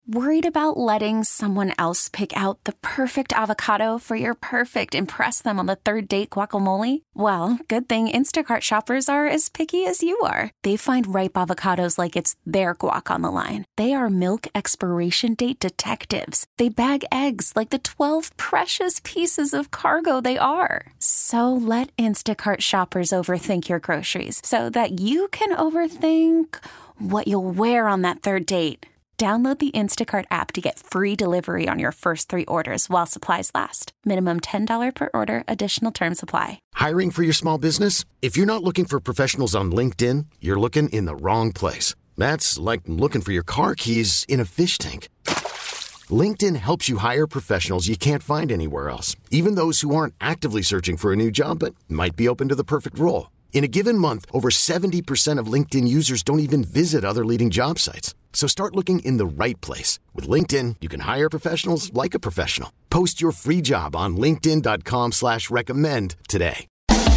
Worried about letting someone else pick out the perfect avocado for your perfect impress them on the third date guacamole? Well, good thing Instacart shoppers are as picky as you are. They find ripe avocados like it's their guac on the line. They are milk expiration date detectives. They bag eggs like the 12 precious pieces of cargo they are. So let Instacart shoppers overthink your groceries so that you can overthink what you'll wear on that third date. Download the Instacart app to get free delivery on your first 3 orders while supplies last. Minimum $10 per order. Additional terms apply. Hiring for your small business? If you're not looking for professionals on LinkedIn, you're looking in the wrong place. That's like looking for your car keys in a fish tank. LinkedIn helps you hire professionals you can't find anywhere else, even those who aren't actively searching for a new job but might be open to the perfect role. In a given month, over 70% of LinkedIn users don't even visit other leading job sites. So start looking in the right place. With LinkedIn, you can hire professionals like a professional. Post your free job on linkedin.com/recommend today.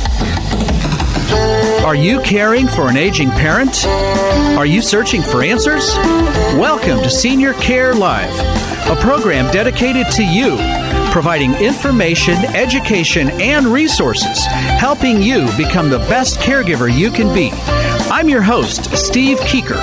Are you caring for an aging parent? Are you searching for answers? Welcome to Senior Care Live, a program dedicated to you, providing information, education, and resources, helping you become the best caregiver you can be. I'm your host, Steve Keeker.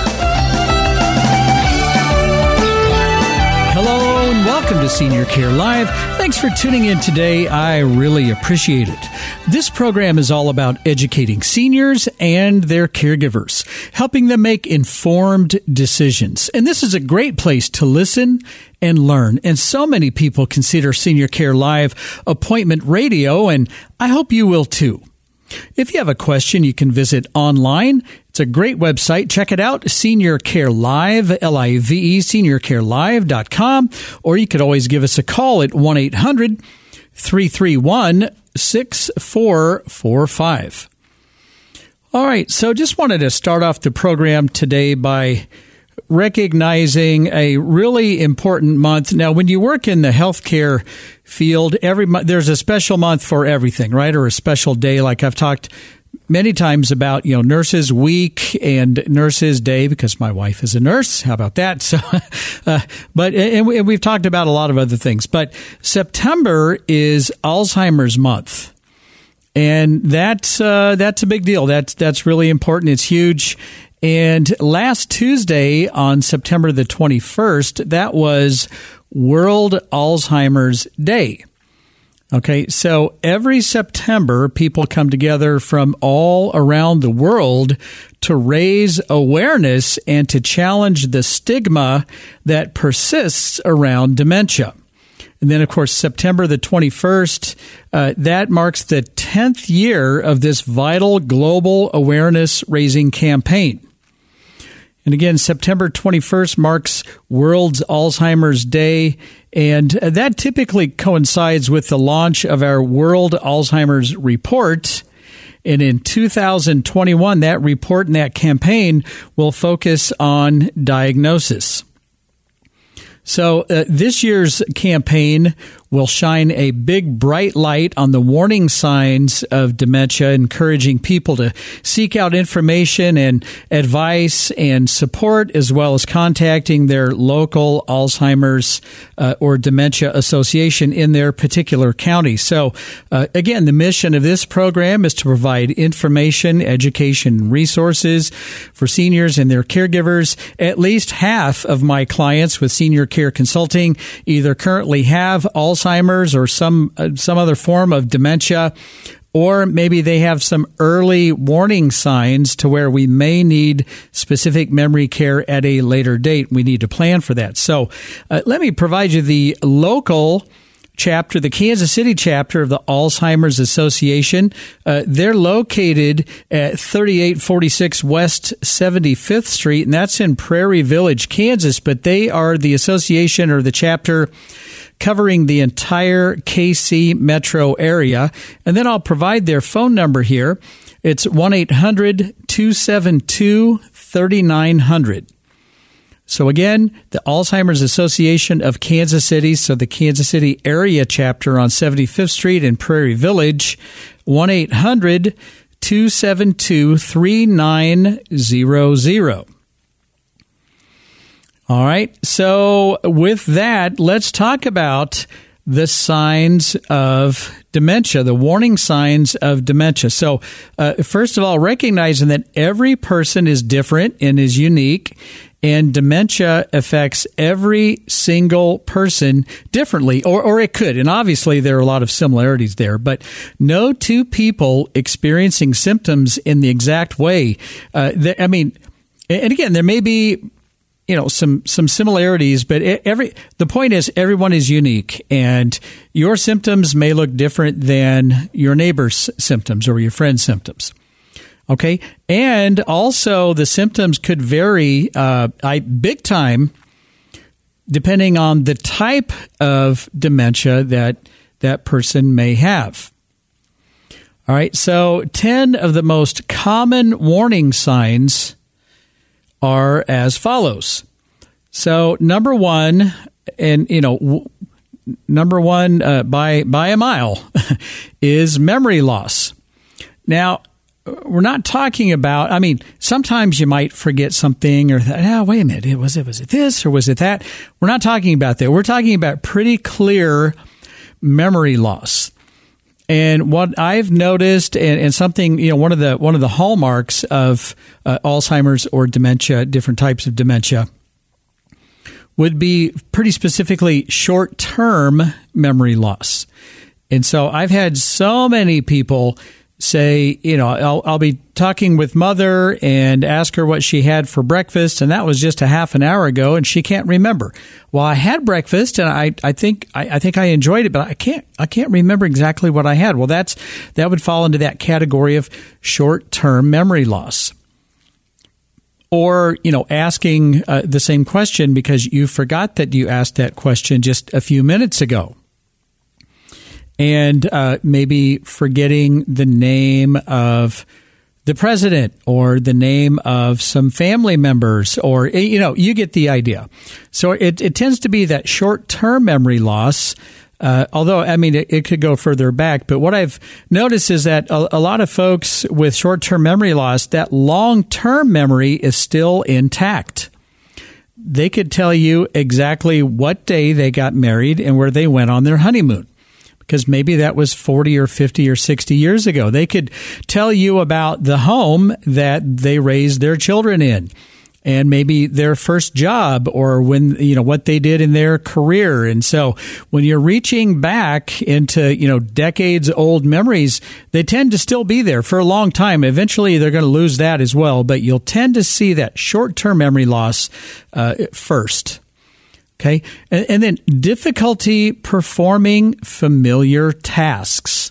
Hello and welcome to Senior Care Live. Thanks for tuning in today. I really appreciate it. This program is all about educating seniors and their caregivers, helping them make informed decisions. And this is a great place to listen and learn. And so many people consider Senior Care Live appointment radio, and I hope you will too. If you have a question, you can visit online. It's a great website. Check it out, Senior Care Live, Live, seniorcarelive.com. Or you could always give us a call at 1-800-331-6445. All right, so just wanted to start off the program today by recognizing a really important month. Now, when you work in the healthcare field, every month there's a special month for everything, right? Or a special day, like I've talked many times about, Nurses Week and Nurses Day, because my wife is a nurse. How about that? So, but we've talked about a lot of other things. But September is Alzheimer's month, and that's a big deal. That's really important. It's huge. And last Tuesday on September the 21st, that was World Alzheimer's Day. Okay, so every September, people come together from all around the world to raise awareness and to challenge the stigma that persists around dementia. And then, of course, September the 21st, that marks the 10th year of this vital global awareness-raising campaign. And again, September 21st marks World Alzheimer's Day, and that typically coincides with the launch of our World Alzheimer's Report. And in 2021, that report and that campaign will focus on diagnosis. So this year's campaign will shine a big, bright light on the warning signs of dementia, encouraging people to seek out information and advice and support, as well as contacting their local Alzheimer's or dementia association in their particular county. So, again, the mission of this program is to provide information, education, and resources for seniors and their caregivers. At least half of my clients with Senior Care Consulting either currently have Alzheimer's or some other form of dementia, or maybe they have some early warning signs to where we may need specific memory care at a later date. We need to plan for that. So let me provide you the local chapter, the Kansas City chapter of the Alzheimer's Association. They're located at 3846 West 75th Street, and that's in Prairie Village, Kansas. But they are the association or the chapter covering the entire KC metro area. And then I'll provide their phone number here. It's 1-800-272-3900. So again, the Alzheimer's Association of Kansas City, so the Kansas City area chapter on 75th Street in Prairie Village, 1-800-272-3900. All right. So with that, let's talk about the signs of dementia, the warning signs of dementia. So first of all, recognizing that every person is different and is unique, and dementia affects every single person differently, or it could. And obviously, there are a lot of similarities there. But no two people experiencing symptoms in the exact way. And again, there may be some similarities, but the point is everyone is unique, and your symptoms may look different than your neighbor's symptoms or your friend's symptoms. Okay, and also the symptoms could vary big time depending on the type of dementia that person may have. All right, so 10 of the most common warning signs are as follows. So number one by a mile is memory loss. Now, we're not talking about, sometimes you might forget something or, wait a minute, was it this or was it that? We're not talking about that. We're talking about pretty clear memory loss. And what I've noticed, and something, one of the hallmarks of Alzheimer's or dementia, different types of dementia, would be pretty specifically short-term memory loss. And so I've had so many people say, I'll be talking with mother and ask her what she had for breakfast, and that was just a half an hour ago, and she can't remember. Well, I had breakfast, and I think I enjoyed it, but I can't remember exactly what I had. Well, that would fall into that category of short-term memory loss. Or, asking the same question because you forgot that you asked that question just a few minutes ago. And maybe forgetting the name of the president or the name of some family members, or, you get the idea. So it tends to be that short-term memory loss, although, it could go further back. But what I've noticed is that a lot of folks with short-term memory loss, that long-term memory is still intact. They could tell you exactly what day they got married and where they went on their honeymoon, because maybe that was 40 or 50 or 60 years ago. They could tell you about the home that they raised their children in, and maybe their first job, or when, what they did in their career. And so when you're reaching back into, decades old memories, they tend to still be there for a long time. Eventually they're going to lose that as well, but you'll tend to see that short-term memory loss first. Okay. And then difficulty performing familiar tasks.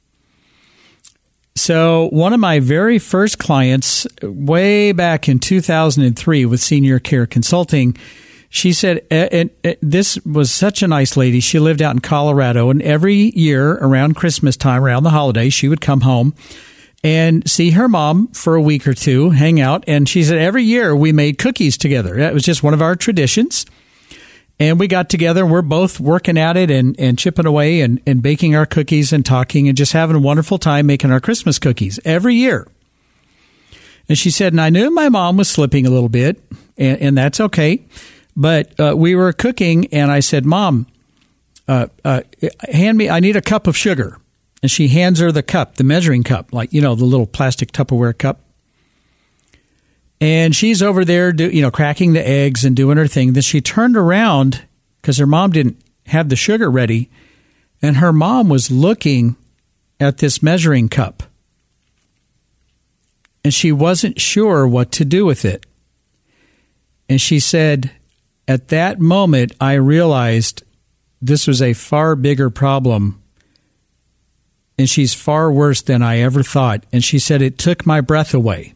So one of my very first clients way back in 2003 with Senior Care Consulting, she said, and this was such a nice lady. She lived out in Colorado, and every year around Christmas time, around the holidays, she would come home and see her mom for a week or two, hang out. And she said every year we made cookies together. That was just one of our traditions. And we got together, and we're both working at it and chipping away and baking our cookies and talking and just having a wonderful time making our Christmas cookies every year. And she said, and I knew my mom was slipping a little bit, and that's okay. But we were cooking, and I said, Mom, hand me, I need a cup of sugar. And she hands her the cup, the measuring cup, like, the little plastic Tupperware cup. And she's over there, cracking the eggs and doing her thing. Then she turned around because her mom didn't have the sugar ready, and her mom was looking at this measuring cup. And she wasn't sure what to do with it. And she said, at that moment, I realized this was a far bigger problem, and she's far worse than I ever thought. And she said, it took my breath away.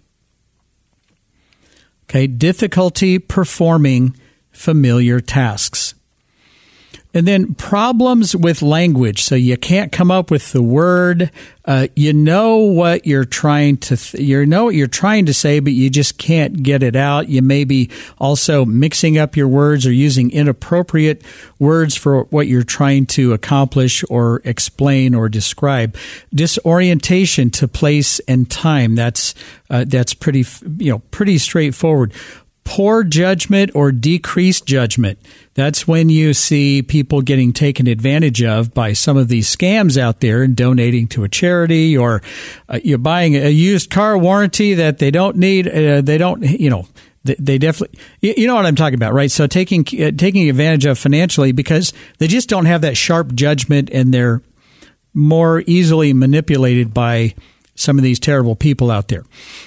Okay, difficulty performing familiar tasks. And then problems with language. So you can't come up with the word. You know what you're trying to say, but you just can't get it out. You may be also mixing up your words or using inappropriate words for what you're trying to accomplish or explain or describe. Disorientation to place and time. That's pretty straightforward. poor judgment or decreased judgment. That's when you see people getting taken advantage of by some of these scams out there and donating to a charity, or you're buying a used car warranty that they don't need. They don't, they definitely, you know what I'm talking about, right? So taking advantage of financially because they just don't have that sharp judgment, and they're more easily manipulated by some of these terrible people out there.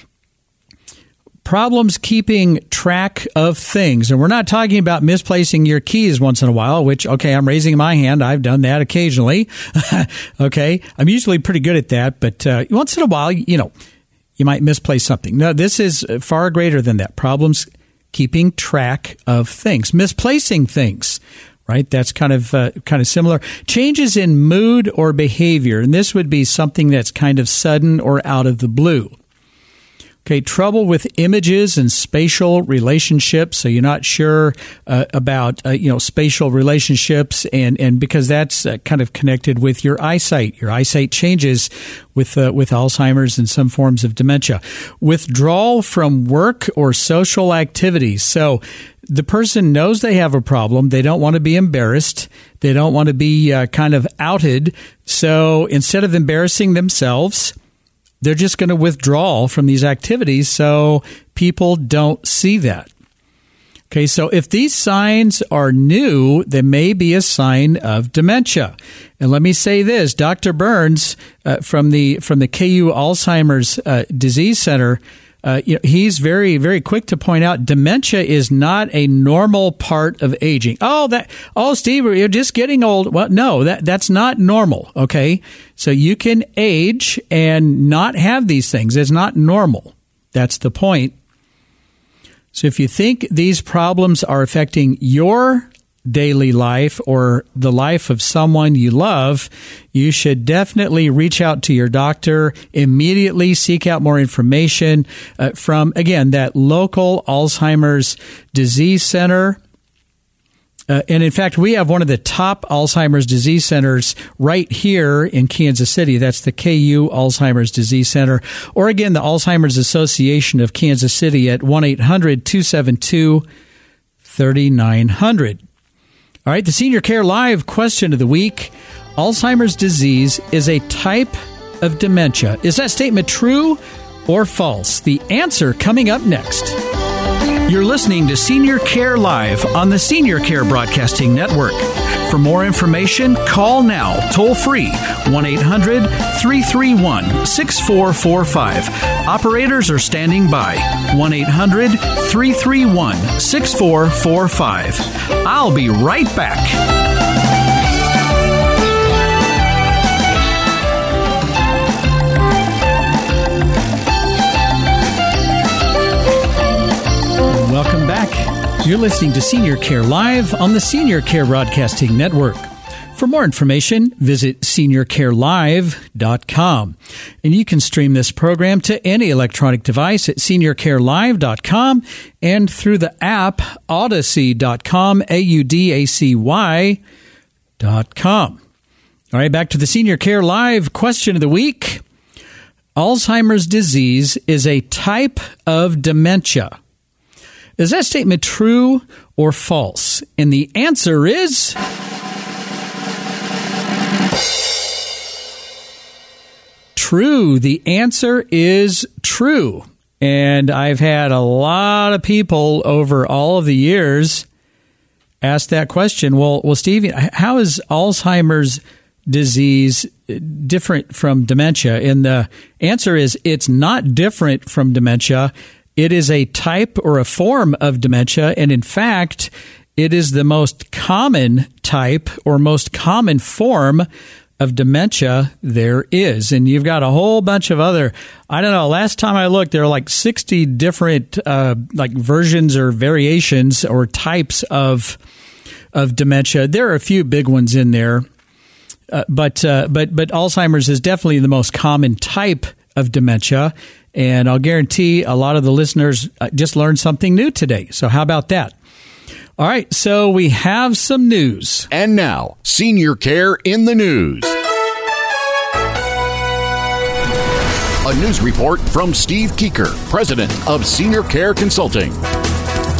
Problems keeping track of things. And we're not talking about misplacing your keys once in a while, which, okay, I'm raising my hand. I've done that occasionally. Okay. I'm usually pretty good at that. But once in a while, you might misplace something. No, this is far greater than that. Problems keeping track of things. Misplacing things. Right? That's kind of similar. Changes in mood or behavior. And this would be something that's kind of sudden or out of the blue. Okay, trouble with images and spatial relationships. So you're not sure about spatial relationships, and because that's kind of connected with your eyesight. Your eyesight changes with Alzheimer's and some forms of dementia. Withdrawal from work or social activities. So the person knows they have a problem. They don't want to be embarrassed. They don't want to be kind of outed. So instead of embarrassing themselves, they're just going to withdraw from these activities so people don't see that. Okay, so if these signs are new, they may be a sign of dementia. And let me say this, Dr. Burns from the KU Alzheimer's Disease Center, he's very, very quick to point out dementia is not a normal part of aging. Steve, you're just getting old. Well, no, that's not normal. Okay. So you can age and not have these things. It's not normal. That's the point. So if you think these problems are affecting your daily life or the life of someone you love, you should definitely reach out to your doctor immediately. Seek out more information from, again, that local Alzheimer's Disease Center. And in fact, we have one of the top Alzheimer's Disease Centers right here in Kansas City. That's the KU Alzheimer's Disease Center. Or again, the Alzheimer's Association of Kansas City at 1-800-272-3900. All right, the Senior Care Live question of the week. Alzheimer's disease is a type of dementia. Is that statement true or false? The answer coming up next. You're listening to Senior Care Live on the Senior Care Broadcasting Network. For more information, call now, toll free, 1-800-331-6445. Operators are standing by, 1-800-331-6445. I'll be right back. Welcome back. You're listening to Senior Care Live on the Senior Care Broadcasting Network. For more information, visit seniorcarelive.com. And you can stream this program to any electronic device at seniorcarelive.com and through the app Audacy.com, AUDACY.com. All right, back to the Senior Care Live question of the week. Alzheimer's disease is a type of dementia. Is that statement true or false? And the answer is true. The answer is true. And I've had a lot of people over all of the years ask that question. Well, Steve, how is Alzheimer's disease different from dementia? And the answer is it's not different from dementia. It is a type or a form of dementia, and in fact, it is the most common type or most common form of dementia there is. And you've got a whole bunch of other, I don't know, last time I looked, there are like 60 different versions or variations or types of dementia. There are a few big ones in there, but Alzheimer's is definitely the most common type of dementia. And I'll guarantee a lot of the listeners just learned something new today. So how about that? All right, so we have some news. And now, Senior Care in the News. A news report from Steve Keeker, president of Senior Care Consulting.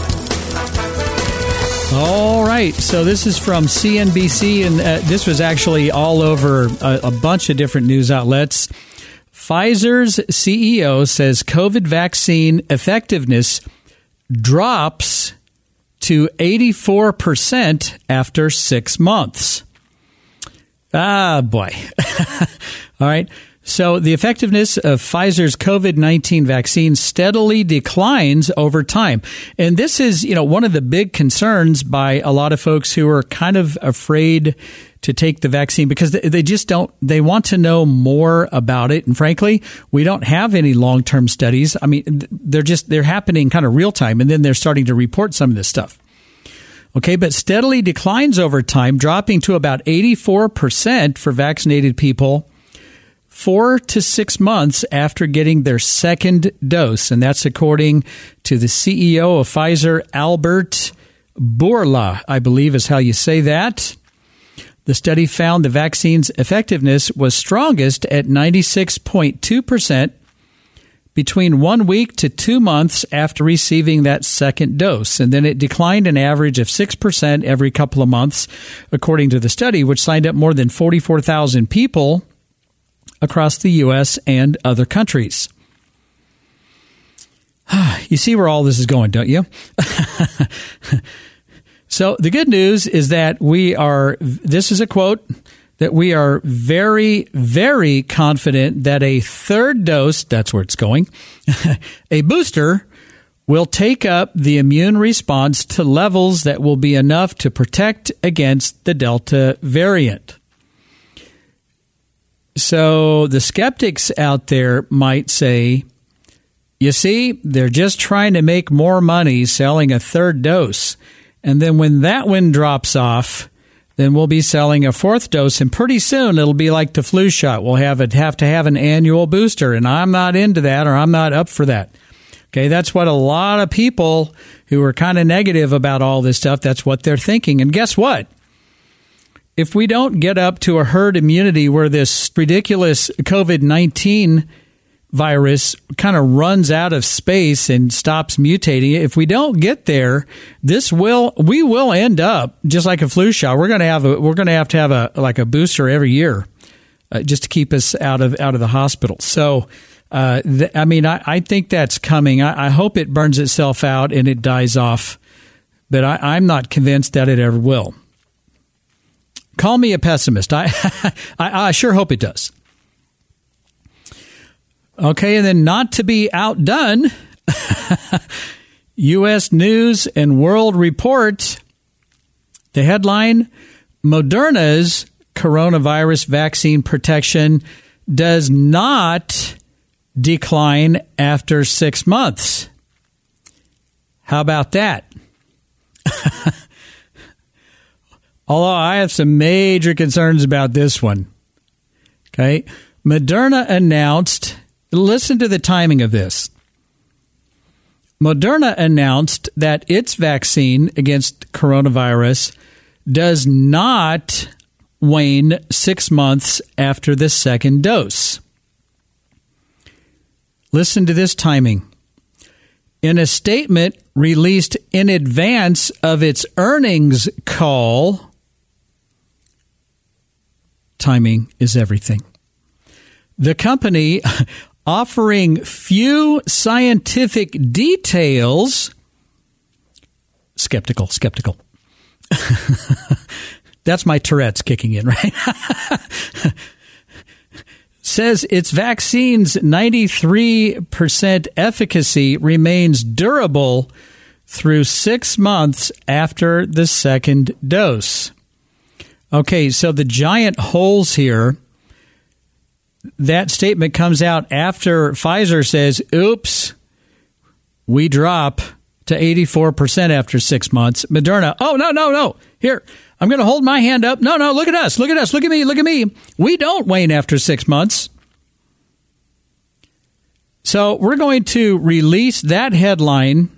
All right, so this is from CNBC, and this was actually all over a bunch of different news outlets. Pfizer's CEO says COVID vaccine effectiveness drops to 84% after 6 months. Ah, boy. All right. So the effectiveness of Pfizer's COVID-19 vaccine steadily declines over time. And this is, one of the big concerns by a lot of folks who are kind of afraid to take the vaccine because they want to know more about it. And frankly, we don't have any long-term studies. I mean, they're happening kind of real time, and then they're starting to report some of this stuff. Okay, but steadily declines over time, dropping to about 84% for vaccinated people 4 to 6 months after getting their second dose. And that's according to the CEO of Pfizer, Albert Bourla, I believe is how you say that. The study found the vaccine's effectiveness was strongest at 96.2% between 1 week to 2 months after receiving that second dose. And then it declined an average of 6% every couple of months, according to the study, which signed up more than 44,000 people across the U.S. and other countries. You see where all this is going, don't you? So the good news is that this is a quote, that we are very, very confident that a third dose, that's where it's going, a booster, will take up the immune response to levels that will be enough to protect against the Delta variant. So the skeptics out there might say, you see, they're just trying to make more money selling a third dose. And then when that one drops off, then we'll be selling a fourth dose. And pretty soon it'll be like the flu shot. We'll have to have an annual booster. And I'm not into that, or I'm not up for that. Okay, that's what a lot of people who are kind of negative about all this stuff, that's what they're thinking. And guess what? If we don't get up to a herd immunity where this ridiculous COVID-19 virus kind of runs out of space and stops mutating, if we don't get there, we will end up just like a flu shot. We're going to have to have a booster every year just to keep us out of the hospital. So, I think that's coming. I hope it burns itself out and it dies off, but I'm not convinced that it ever will. Call me a pessimist. I sure hope it does. Okay, and then not to be outdone, U.S. News and World Report, the headline, Moderna's coronavirus vaccine protection does not decline after 6 months. How about that? Although I have some major concerns about this one. Okay. Moderna announced, listen to the timing of this. Moderna announced that its vaccine against coronavirus does not wane 6 months after the second dose. Listen to this timing. In a statement released in advance of its earnings call, timing is everything. The company, offering few scientific details, skeptical. That's my Tourette's kicking in, right? Says its vaccine's 93% efficacy remains durable through 6 months after the second dose. Okay, so the giant holes here, that statement comes out after Pfizer says, oops, we drop to 84% after 6 months. Moderna, oh, no. Here, I'm going to hold my hand up. No, look at us. Look at me. We don't wane after 6 months. So we're going to release that headline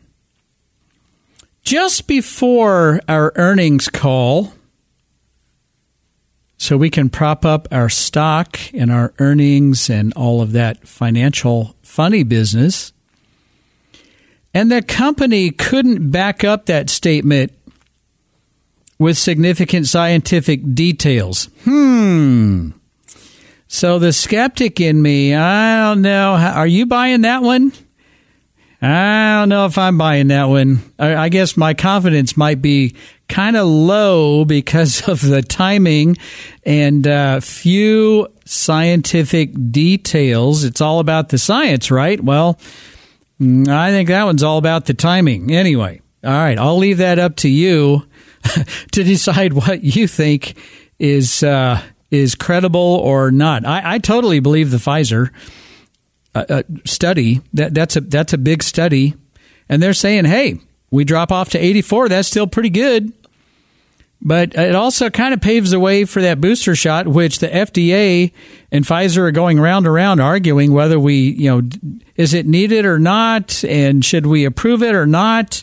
just before our earnings call, so we can prop up our stock and our earnings and all of that financial funny business. And the company couldn't back up that statement with significant scientific details. So the skeptic in me, I don't know. Are you buying that one? I don't know if I'm buying that one. I guess my confidence might be kind of low because of the timing and few scientific details. It's all about the science, right? Well, I think that one's all about the timing. Anyway, all right, I'll leave that up to you to decide what you think is credible or not. I totally believe the Pfizer study. That's a big study, and they're saying, hey, we drop off to 84. That's still pretty good. But it also kind of paves the way for that booster shot, which the FDA and Pfizer are going round and round arguing whether is it needed or not, and should we approve it or not?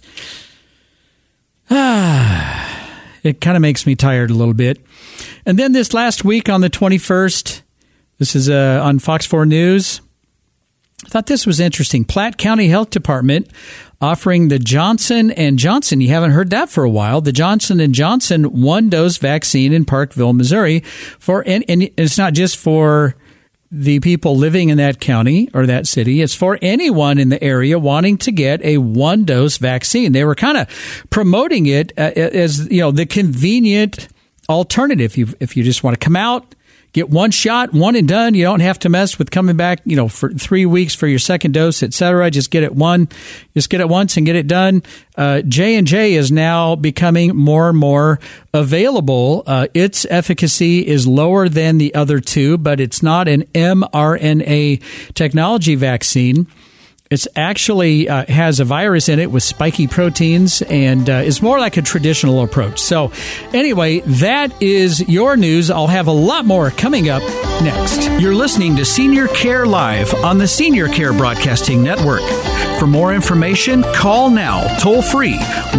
It kind of makes me tired a little bit. And then this last week on the 21st, this is on Fox 4 News. I thought this was interesting. Platte County Health Department offering the Johnson & Johnson, you haven't heard that for a while, the Johnson & Johnson one-dose vaccine in Parkville, Missouri. And it's not just for the people living in that county or that city. It's for anyone in the area wanting to get a one-dose vaccine. They were kind of promoting it as the convenient alternative. If you just want to come out, get one shot, one and done. You don't have to mess with coming back, for 3 weeks for your second dose, et cetera. Just get it once and get it done. J&J is now becoming more and more available. Its efficacy is lower than the other two, but it's not an mRNA technology vaccine. It's actually has a virus in it with spiky proteins and is more like a traditional approach. So anyway, that is your news. I'll have a lot more coming up next. You're listening to Senior Care Live on the Senior Care Broadcasting Network. For more information, call now, toll free,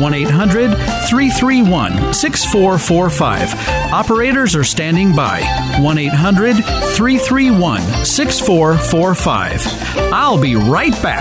1-800-331-6445. Operators are standing by, 1-800-331-6445. I'll be right back.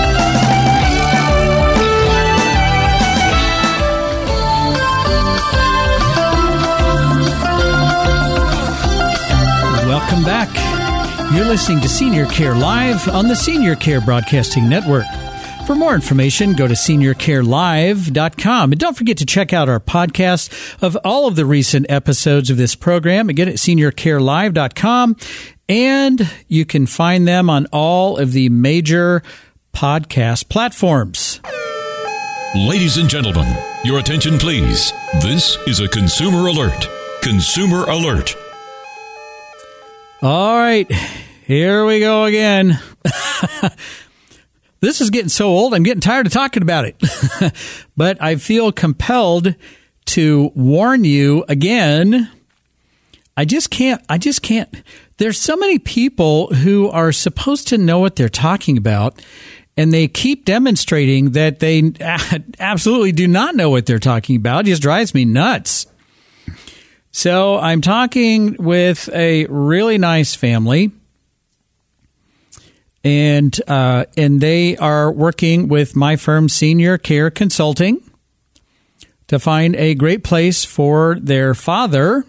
Welcome back. You're listening to Senior Care Live on the Senior Care Broadcasting Network. For more information, go to seniorcarelive.com. And don't forget to check out our podcast of all of the recent episodes of this program. Again, at seniorcarelive.com. And you can find them on all of the major podcast platforms. Ladies and gentlemen, your attention please. This is a consumer alert. Consumer alert. All right, here we go again. This is getting so old, I'm getting tired of talking about it. But I feel compelled to warn you again. I just can't. There's so many people who are supposed to know what they're talking about, and they keep demonstrating that they absolutely do not know what they're talking about. It just drives me nuts. So I'm talking with a really nice family, and they are working with my firm, Senior Care Consulting, to find a great place for their father.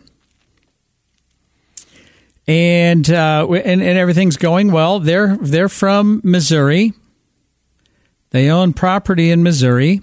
And everything's going well. They're from Missouri. They own property in Missouri.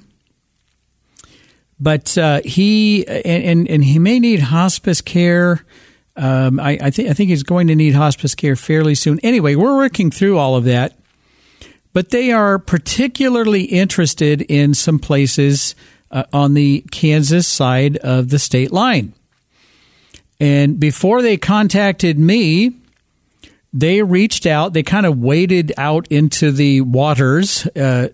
But he may need hospice care. I think he's going to need hospice care fairly soon. Anyway, we're working through all of that. But they are particularly interested in some places on the Kansas side of the state line. And before they contacted me, they reached out. They kind of waded out into the waters,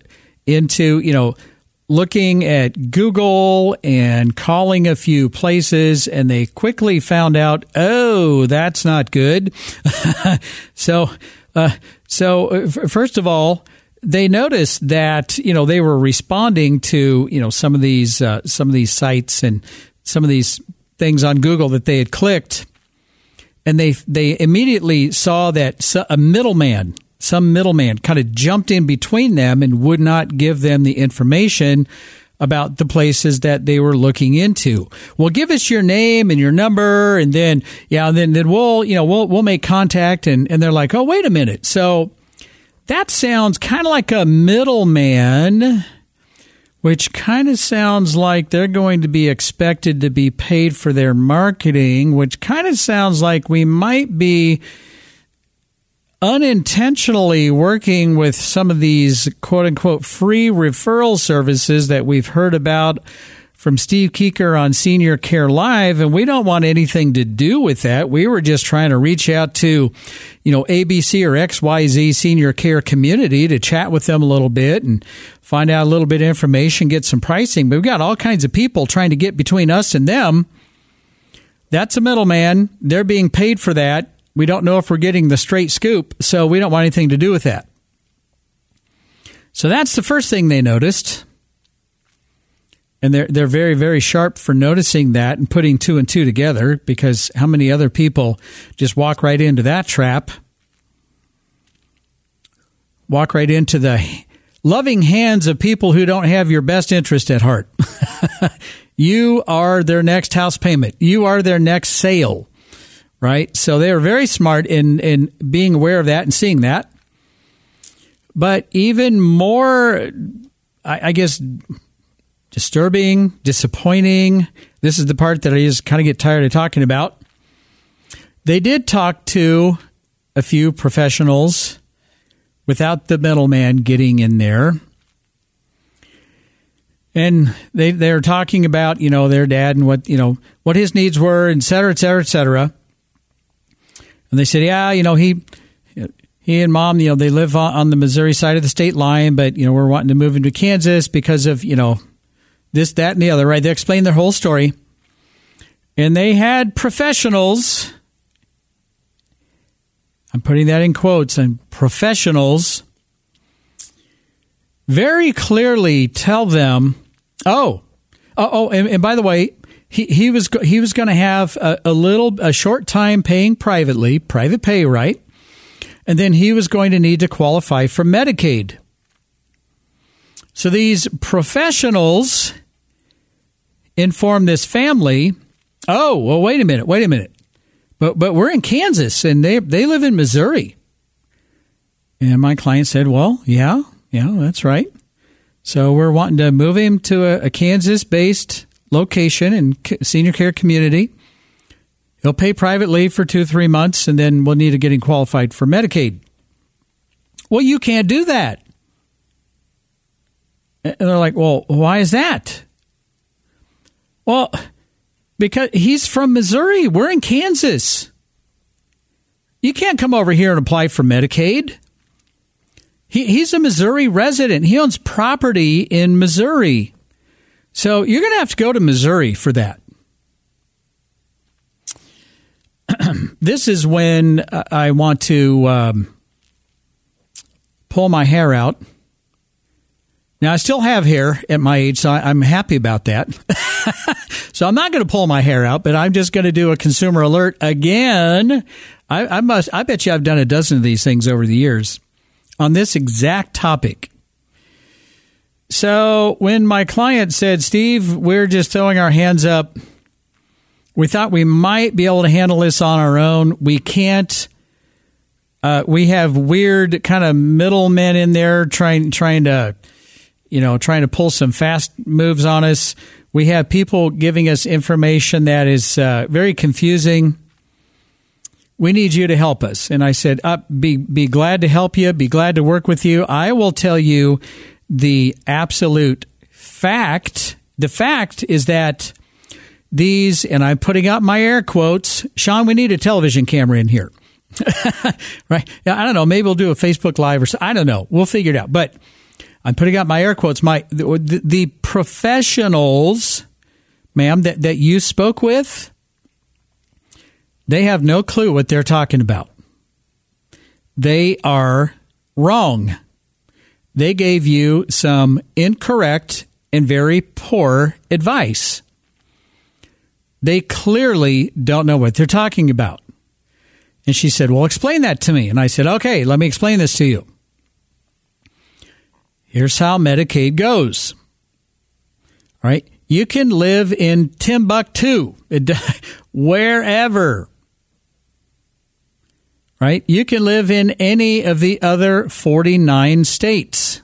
looking at Google and calling a few places, and they quickly found out, oh, that's not good. So first of all, they noticed that they were responding to some of these sites and some of these things on Google that they had clicked, and they immediately saw that some middleman kind of jumped in between them and would not give them the information about the places that they were looking into. Well, give us your name and your number, and then we'll make contact. And they're like, oh, wait a minute. So that sounds kind of like a middleman, which kind of sounds like they're going to be expected to be paid for their marketing, which kind of sounds like we might be unintentionally working with some of these quote-unquote free referral services that we've heard about from Steve Keeker on Senior Care Live, and we don't want anything to do with that. We were just trying to reach out to, ABC or XYZ Senior Care community to chat with them a little bit and find out a little bit of information, get some pricing. But we've got all kinds of people trying to get between us and them. That's a middleman. They're being paid for that. We don't know if we're getting the straight scoop, so we don't want anything to do with that. So that's the first thing they noticed. And they're very, very sharp for noticing that and putting two and two together, because how many other people just walk right into that trap? Walk right into the loving hands of people who don't have your best interest at heart. You are their next house payment. You are their next sale, right? So they are very smart in being aware of that and seeing that. But even more, I guess, disturbing, disappointing. This is the part that I just kind of get tired of talking about. They did talk to a few professionals without the middleman getting in there. And they're talking about, their dad and what his needs were, et cetera, et cetera, et cetera. And they said, he and mom, they live on the Missouri side of the state line, but, we're wanting to move into Kansas because of, this, that, and the other, right? They explained their whole story. And they had professionals, I'm putting that in quotes, and professionals very clearly tell them, and by the way, he was going to have a short time paying privately, private pay, right? And then he was going to need to qualify for Medicaid. So these professionals inform this family, wait a minute. But we're in Kansas and they live in Missouri. And my client said, well, yeah, that's right. So we're wanting to move him to a Kansas-based location and senior care community. He'll pay privately for 2-3 months, and then we'll need to get him qualified for Medicaid. Well, you can't do that. And they're like, well, why is that? Well, because he's from Missouri. We're in Kansas. You can't come over here and apply for Medicaid. He's a Missouri resident. He owns property in Missouri. So you're going to have to go to Missouri for that. This is when I want to pull my hair out. Now, I still have hair at my age, so I'm happy about that. So I'm not going to pull my hair out, but I'm just going to do a consumer alert again. I bet you I've done a dozen of these things over the years on this exact topic. So when my client said, Steve, we're just throwing our hands up, we thought we might be able to handle this on our own. We can't. We have weird kind of middlemen in there trying to pull some fast moves on us. We have people giving us information that is very confusing. We need you to help us. And I said, be glad to help you, be glad to work with you. I will tell you the absolute fact. The fact is that these, and I'm putting out my air quotes, Sean, we need a television camera in here. Right? I don't know. Maybe we'll do a Facebook Live or something. I don't know. We'll figure it out. But I'm putting out my air quotes. The professionals, ma'am, that you spoke with, they have no clue what they're talking about. They are wrong. They gave you some incorrect and very poor advice. They clearly don't know what they're talking about. And she said, well, explain that to me. And I said, okay, let me explain this to you. Here's how Medicaid goes. right? You can live in Timbuktu, wherever, right? You can live in any of the other 49 states.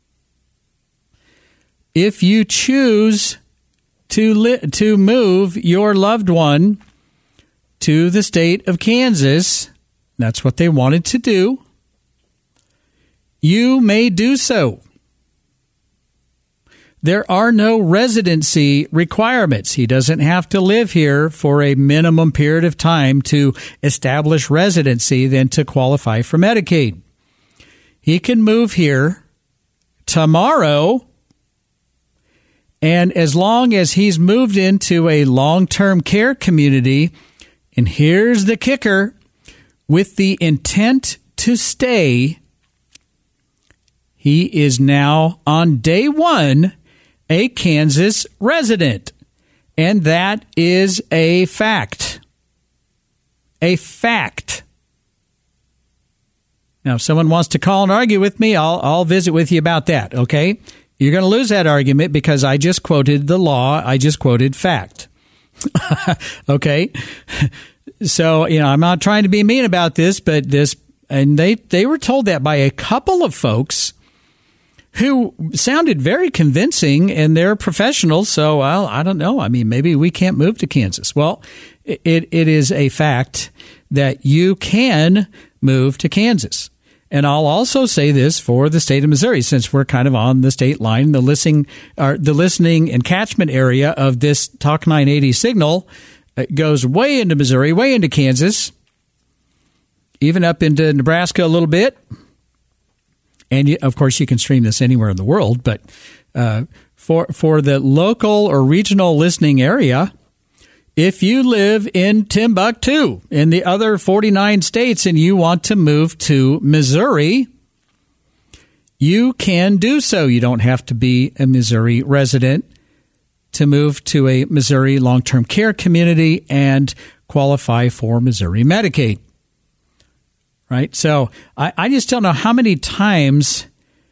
If you choose to move your loved one to the state of Kansas, that's what they wanted to do, you may do so. There are no residency requirements. He doesn't have to live here for a minimum period of time to establish residency, then to qualify for Medicaid. He can move here tomorrow, and as long as he's moved into a long-term care community, and here's the kicker, with the intent to stay, he is now on day one a Kansas resident. And that is a fact. A fact. Now, if someone wants to call and argue with me, I'll visit with you about that, okay? You're going to lose that argument because I just quoted the law. I just quoted fact. Okay? So, I'm not trying to be mean about this, but and they were told that by a couple of folks who sounded very convincing, and they're professionals. So, well, I don't know. I mean, maybe we can't move to Kansas. Well, it is a fact that you can move to Kansas. And I'll also say this for the state of Missouri, since we're kind of on the state line, the listening and catchment area of this Talk 980 signal goes way into Missouri, way into Kansas, even up into Nebraska a little bit. And of course, you can stream this anywhere in the world. But for the local or regional listening area, if you live in Timbuktu, in the other 49 states, and you want to move to Missouri, you can do so. You don't have to be a Missouri resident to move to a Missouri long-term care community and qualify for Missouri Medicaid. Right? So I just don't know how many times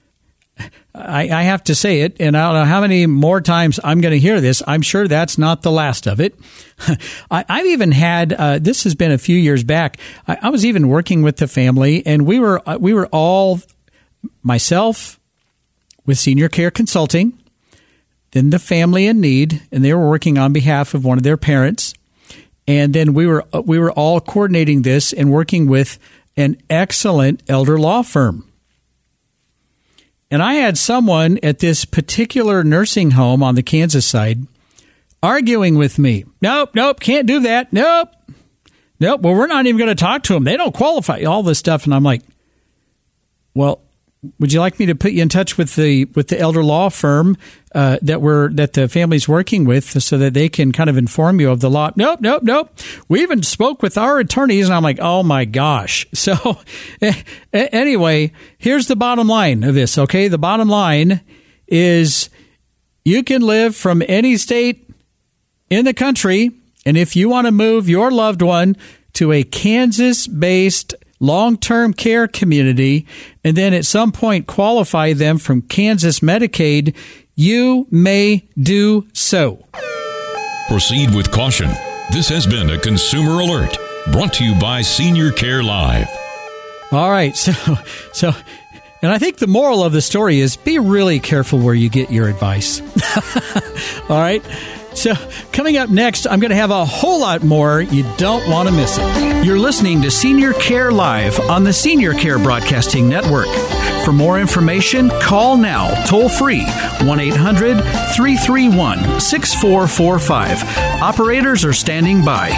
I have to say it, and I don't know how many more times I'm going to hear this. I'm sure that's not the last of it. I've even had, this has been a few years back, I was even working with the family, and we were all, myself with Senior Care Consulting, then the family in need, and they were working on behalf of one of their parents. And then we were all coordinating this and working with an excellent elder law firm. And I had someone at this particular nursing home on the Kansas side arguing with me. Nope, can't do that. Nope. Well, we're not even going to talk to them. They don't qualify. All this stuff. And I'm like, well, would you like me to put you in touch with the elder law firm that the family's working with, so that they can kind of inform you of the law? Nope. We even spoke with our attorneys, and I'm like, oh my gosh. So anyway, here's the bottom line of this. Okay, the bottom line is you can live from any state in the country, and if you want to move your loved one to a Kansas-based long-term care community, and then at some point qualify them from Kansas Medicaid, you may do so. Proceed with caution. This has been a Consumer Alert, brought to you by Senior Care Live. All right, so, and I think the moral of the story is be really careful where you get your advice. All right. So coming up next, I'm going to have a whole lot more. You don't want to miss it. You're listening to Senior Care Live on the Senior Care Broadcasting Network. For more information, call now, toll free, 1-800-331-6445. Operators are standing by,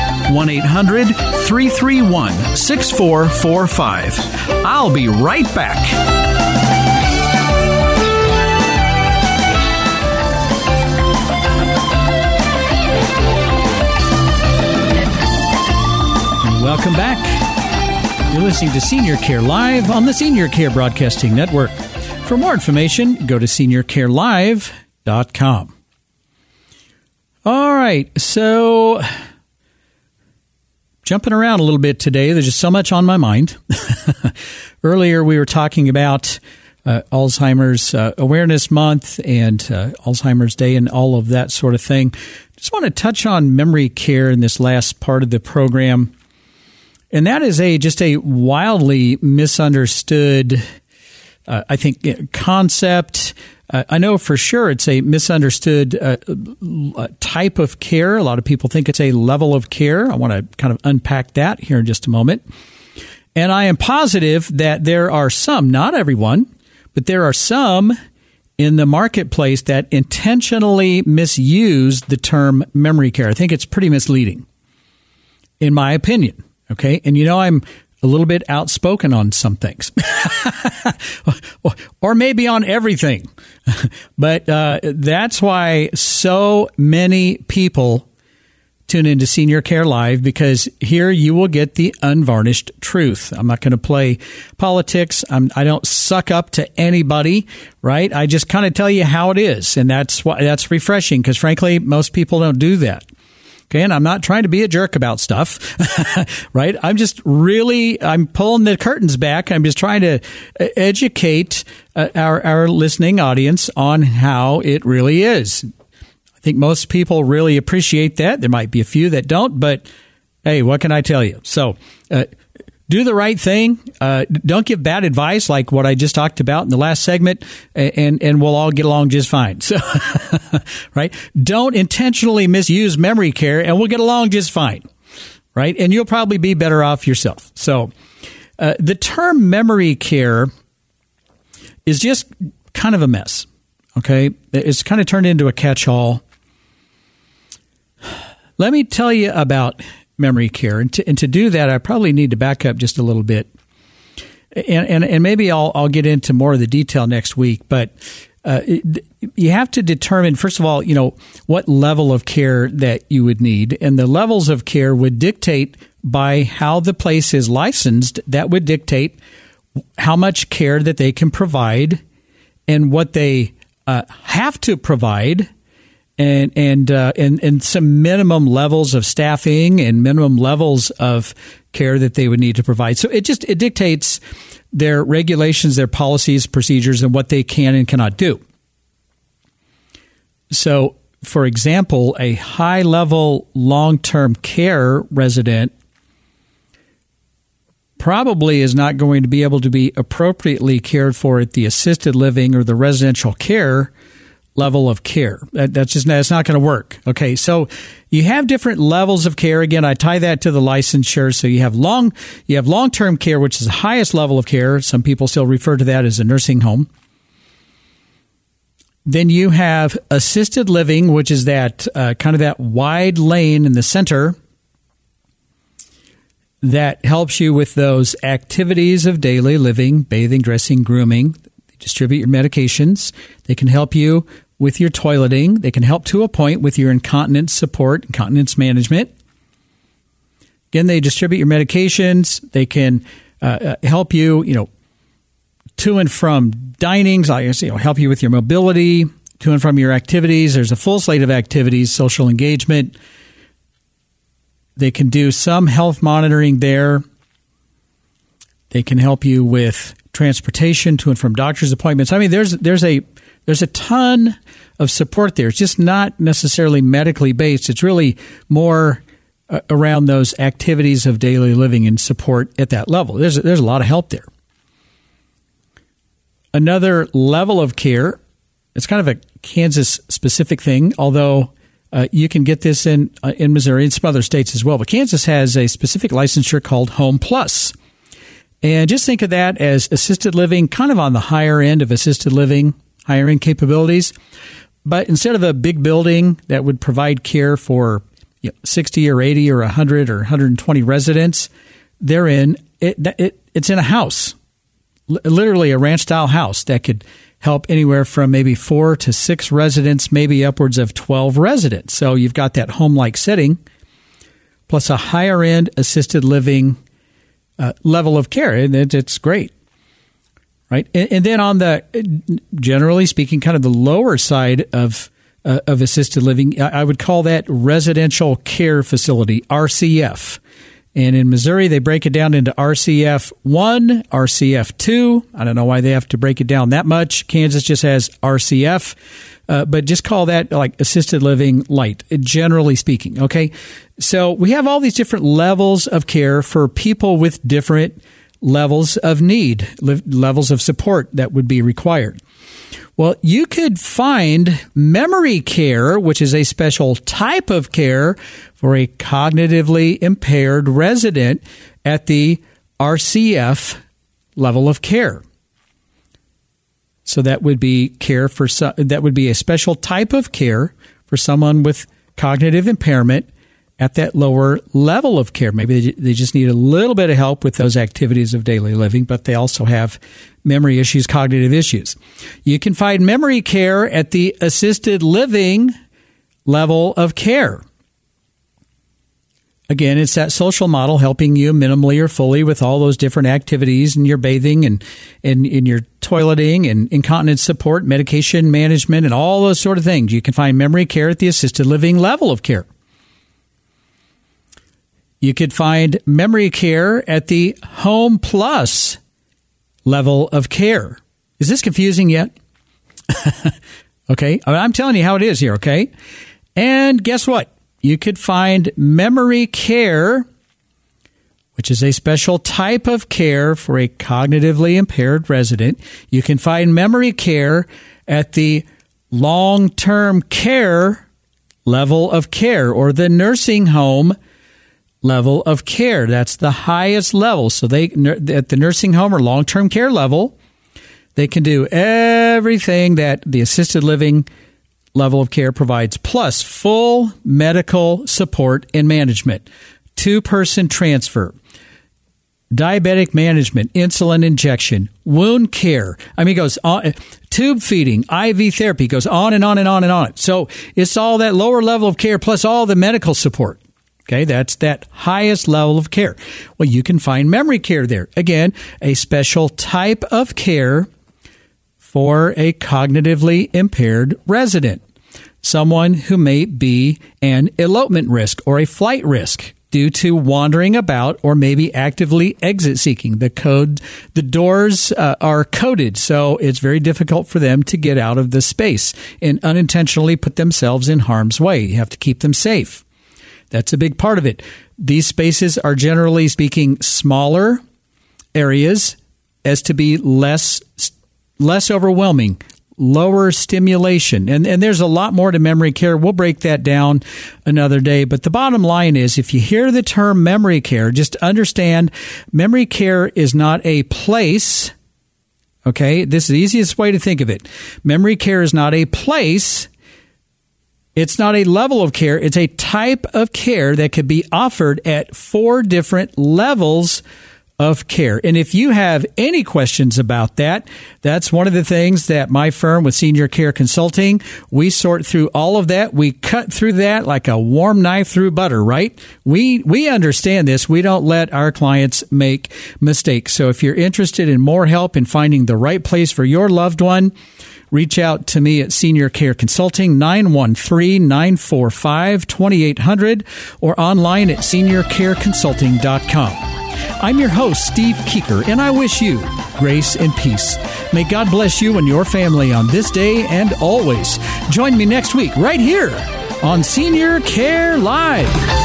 1-800-331-6445. I'll be right back. Welcome back. You're listening to Senior Care Live on the Senior Care Broadcasting Network. For more information, go to seniorcarelive.com. All right, so jumping around a little bit today. There's just so much on my mind. Earlier, we were talking about Alzheimer's Awareness Month and Alzheimer's Day and all of that sort of thing. Just want to touch on memory care in this last part of the program. And that is just a wildly misunderstood, I think, concept. I know for sure it's a misunderstood type of care. A lot of people think it's a level of care. I want to kind of unpack that here in just a moment. And I am positive that there are some, not everyone, but there are some in the marketplace that intentionally misuse the term memory care. I think it's pretty misleading, in my opinion. Okay. And I'm a little bit outspoken on some things, or maybe on everything. But that's why so many people tune into Senior Care Live, because here you will get the unvarnished truth. I'm not going to play politics. I don't suck up to anybody, right? I just kind of tell you how it is. And that's refreshing, because frankly, most people don't do that. Okay, and I'm not trying to be a jerk about stuff, right? I'm pulling the curtains back. I'm just trying to educate our listening audience on how it really is. I think most people really appreciate that. There might be a few that don't, but hey, what can I tell you? So do the right thing. Don't give bad advice like what I just talked about in the last segment, and we'll all get along just fine. So, right? Don't intentionally misuse memory care, and we'll get along just fine, right? And you'll probably be better off yourself. So the term memory care is just kind of a mess, okay? It's kind of turned into a catch-all. Let me tell you about memory care. And to do that, I probably need to back up just a little bit. And maybe I'll get into more of the detail next week. But you have to determine, first of all, what level of care that you would need. And the levels of care would dictate by how the place is licensed. That would dictate how much care that they can provide and what they have to provide. And some minimum levels of staffing and minimum levels of care that they would need to provide. So it dictates their regulations, their policies, procedures, and what they can and cannot do. So, for example, a high-level long-term care resident probably is not going to be able to be appropriately cared for at the assisted living or the residential care level of care. That's not going to work. Okay, so you have different levels of care. Again, I tie that to the licensure. So you have long-term care, which is the highest level of care. Some people still refer to that as a nursing home. Then you have assisted living, which is that kind of that wide lane in the center that helps you with those activities of daily living, bathing, dressing, grooming. Distribute your medications. They can help you with your toileting. They can help to a point with your incontinence support, incontinence management. Again, they distribute your medications. They can help you, to and from dinings. Help you with your mobility, to and from your activities. There's a full slate of activities, social engagement. They can do some health monitoring there. They can help you with transportation to and from doctor's appointments. I mean, there's a ton of support there. It's just not necessarily medically based. It's really more around those activities of daily living and support at that level. There's a lot of help there. Another level of care, it's kind of a Kansas-specific thing, although you can get this in Missouri and some other states as well. But Kansas has a specific licensure called Home Plus. And just think of that as assisted living, kind of on the higher end of assisted living, higher end capabilities. But instead of a big building that would provide care for 60 or 80 or 100 or 120 residents, it's in a house, literally a ranch-style house that could help anywhere from maybe 4 to 6 residents, maybe upwards of 12 residents. So you've got that home-like setting, plus a higher-end assisted living level of care, and it's great, right? And then on the, generally speaking, kind of the lower side of assisted living, I would call that residential care facility, RCF. And in Missouri, they break it down into RCF 1, RCF 2. I don't know why they have to break it down that much. Kansas just has RCF, but just call that like assisted living light, generally speaking. Okay. So we have all these different levels of care for people with different levels of need, levels of support that would be required. Well, you could find memory care, which is a special type of care for a cognitively impaired resident at the RCF level of care. So that would be that would be a special type of care for someone with cognitive impairment at that lower level of care. Maybe they just need a little bit of help with those activities of daily living, but they also have memory issues, cognitive issues. You can find memory care at the assisted living level of care. Again, it's that social model helping you minimally or fully with all those different activities and your bathing and in your toileting and incontinence support, medication management, and all those sort of things. You can find memory care at the assisted living level of care. You could find memory care at the Home Plus level of care. Is this confusing yet? Okay. I'm telling you how it is here, okay? And guess what? You could find memory care, which is a special type of care for a cognitively impaired resident. You can find memory care at the long-term care level of care or the nursing home level of care. That's the highest level. So they at the nursing home or long-term care level, they can do everything that the assisted living level of care provides, plus full medical support and management, 2-person transfer, diabetic management, insulin injection, wound care. I mean, it goes on, tube feeding, IV therapy, goes on and on and on and on. So it's all that lower level of care plus all the medical support. Okay, that's that highest level of care. Well, you can find memory care there. Again, a special type of care for a cognitively impaired resident, someone who may be an elopement risk or a flight risk due to wandering about or maybe actively exit seeking. The doors are coded, so it's very difficult for them to get out of the space and unintentionally put themselves in harm's way. You have to keep them safe. That's a big part of it. These spaces are generally speaking smaller areas as to be less overwhelming, lower stimulation. And there's a lot more to memory care. We'll break that down another day. But the bottom line is, if you hear the term memory care, just understand memory care is not a place. Okay, this is the easiest way to think of it. Memory care is not a place. It's not a level of care. It's a type of care that could be offered at 4 different levels of care. And if you have any questions about that, that's one of the things that my firm with Senior Care Consulting, we sort through all of that. We cut through that like a warm knife through butter, right? We understand this. We don't let our clients make mistakes. So if you're interested in more help in finding the right place for your loved one, reach out to me at Senior Care Consulting, 913-945-2800, or online at seniorcareconsulting.com. I'm your host, Steve Keeker, and I wish you grace and peace. May God bless you and your family on this day and always. Join me next week right here on Senior Care Live.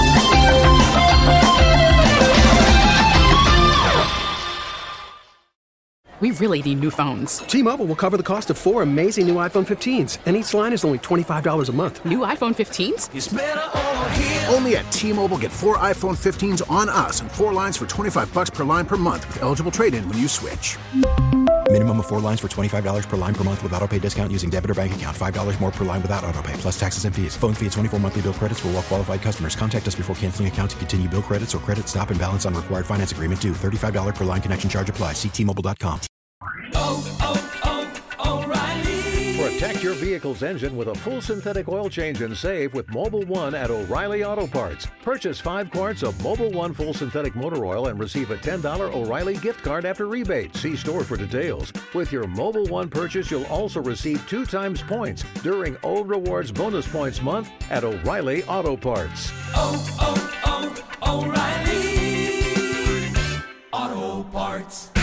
We really need new phones. T-Mobile will cover the cost of 4 amazing new iPhone 15s, and each line is only $25 a month. New iPhone 15s? It's better over here. Only at T-Mobile, get 4 iPhone 15s on us and 4 lines for $25 per line per month with eligible trade-in when you switch. Minimum of 4 lines for $25 per line per month with autopay discount using debit or bank account. $5 more per line without autopay, plus taxes and fees. Phone fee at 24 monthly bill credits for well-qualified customers. Contact us before canceling account to continue bill credits or credit stop and balance on required finance agreement due. $35 per line connection charge applies. See T-Mobile.com. O'Reilly. Protect your vehicle's engine with a full synthetic oil change and save with Mobil 1 at O'Reilly Auto Parts. Purchase 5 quarts of Mobil 1 full synthetic motor oil and receive a $10 O'Reilly gift card after rebate. See store for details. With your Mobil 1 purchase, you'll also receive 2 times points during O Rewards Bonus Points Month at O'Reilly Auto Parts. O'Reilly Parts.